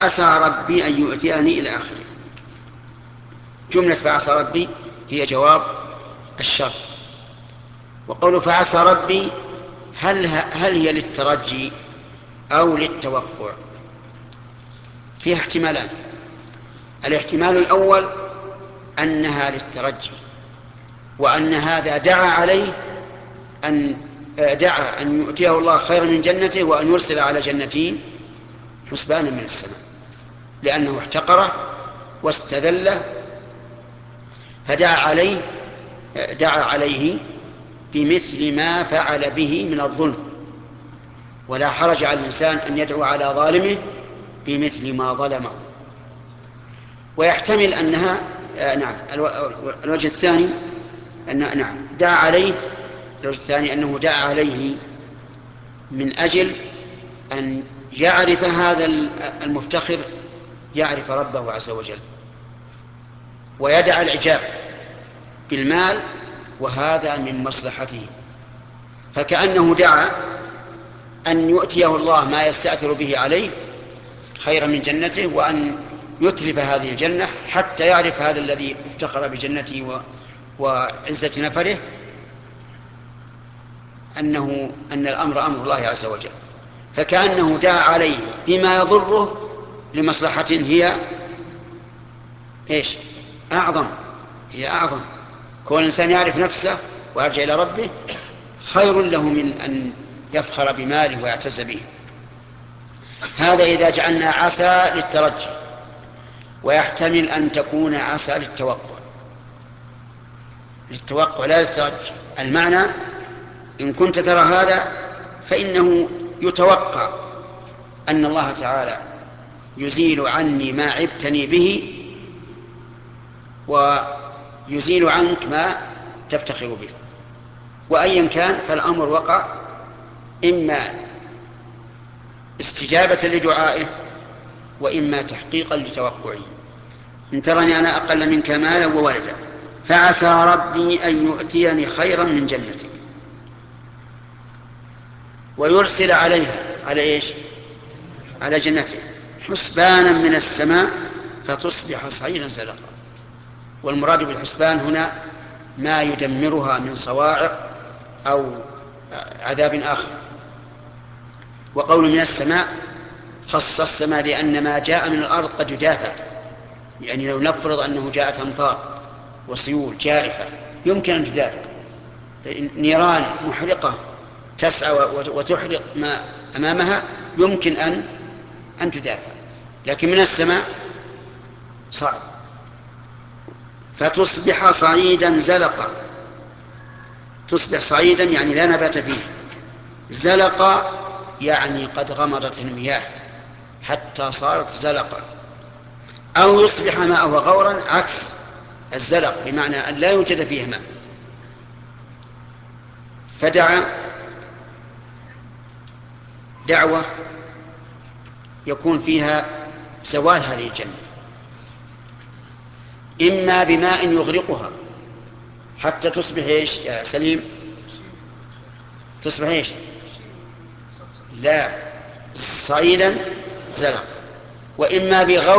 عسى ربي أن يؤتيني إلى آخره. جملة فعسى ربي هي جواب الشرط. وقول فعسى ربي هل هي للترجي أو للتوقع؟ فيها احتمالان. الاحتمال الأول أنها للترجي، وأن هذا دعا أن يؤتيه الله خيرا من جنته وأن يرسل على جنته حسبانا من السماء، لأنه احتقره واستذله، دعا عليه بمثل ما فعل به من الظلم. ولا حرج على الإنسان أن يدعو على ظالمه بمثل ما ظلمه. ويحتمل أنها الوجه الثاني دعا عليه. الوجه الثاني أنه دعا عليه من أجل أن يعرف هذا المفتخر، يعرف ربه عز وجل، ويدع الإعجاب بالمال، وهذا من مصلحته. فكأنه دعا أن يؤتيه الله ما يستأثر به عليه خيرا من جنته، وأن يتلف هذه الجنة حتى يعرف هذا الذي افتخر بجنته وعزة نفره أن الأمر أمر الله عز وجل. فكأنه دعا عليه بما يضره لمصلحة هي أعظم. كون الإنسان يعرف نفسه ويرجع إلى ربه خير له من أن يفخر بماله ويعتز به. هذا إذا جعلنا عسى للترجي. ويحتمل أن تكون عسى للتوقع لا للترجي. المعنى إن كنت ترى هذا فإنه يتوقع أن الله تعالى يزيل عني ما عبتني به ويزيل عنك ما تفتخر به. وأيا كان فالأمر وقع، إما استجابة لدعائه وإما تحقيقا لتوقعه. إن ترني أنا أقل منك مالا وولدا فعسى ربي أن يؤتيني خيرا من جنتك ويرسل عليها على جنته حسبانا من السماء فتصبح صعيدا زلقا. والمراد بالحسبان هنا ما يدمرها من صواعق أو عذاب آخر. وقول من السماء خص السماء لأن ما جاء من الأرض قد يدافع. يعني لو نفرض أنه جاءت أمطار وسيول جارفة يمكن أن تدافع، نيران محرقة تسعى وتحرق ما أمامها يمكن أن تدافع، لكن من السماء صعب. فتصبح صعيدا زلقا. تصبح صعيدا يعني لا نبات فيه، زلقا يعني قد غمرت المياه حتى صارت زلقا. أو يصبح ماءه غورا عكس الزلق، بمعنى أن لا يوجد فيه ماء. فدعا دعوة يكون فيها زوال هذه الجنة، إما بماء يغرقها حتى تصبح يا سليم؟ تصبح لا، صعيدا زلق. وإما بغور